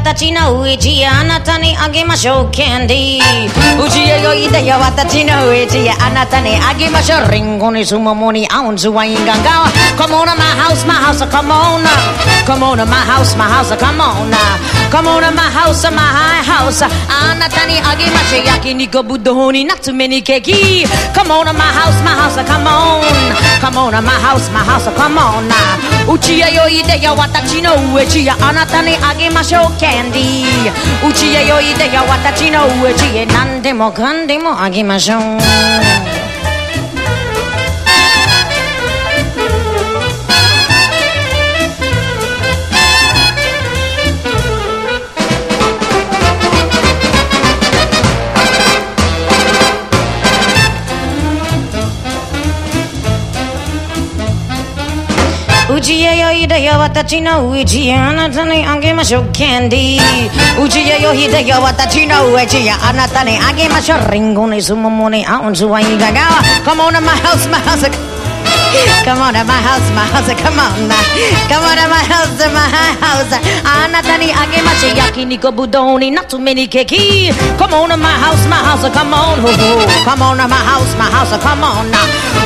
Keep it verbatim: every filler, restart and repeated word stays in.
私のウエジやあなたにあげましょうキャンディーうちへよいでよ私のウエジやあなたにあげましょうリンゴにスモモにアウンズワインガンガワ Come on to my house, my house, come on Come on to my house, my house, come on Come on to my house, my house あなたにあげましょう焼肉ぶどうに夏目にケーキ Come on to my house, my house, come on Come on to my house, my house, come on うちへよいでよ私のウエジやあなたにあげましょうキャンディーうちへよいでよ私のウエジへ何でもかんでもあげましょううちへよいでよ私のウエジやあなたにあげましょうキャンディーうちへよいでよ私のウエジやあなたにあげましょうリンゴにスモモにアウンズワインガガワ Come on to my house, my house Come on to my house, my house, come on Come on to my house, my house あなたにあげましょう焼肉ぶどうに夏目にケーキ Come on to my house, my house, come on Come on to my house, my house, come on